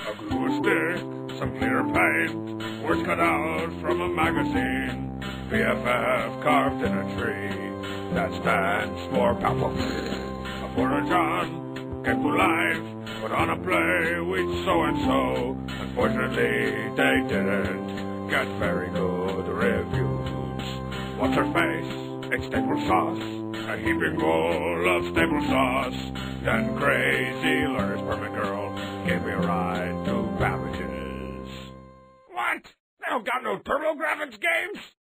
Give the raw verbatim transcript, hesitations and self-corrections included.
a glue stick, some clear paint, words cut out from a magazine, B F F carved in a tree that stands for Papa. A Porter John came to life, put on a play with so-and-so. Unfortunately, they didn't get very good reviews. What's her face? It's staple sauce, a heaping bowl of staple sauce. Then crazy Lur's permit girl gave me a ride to Babbage's. What? They don't got no TurboGrafx games?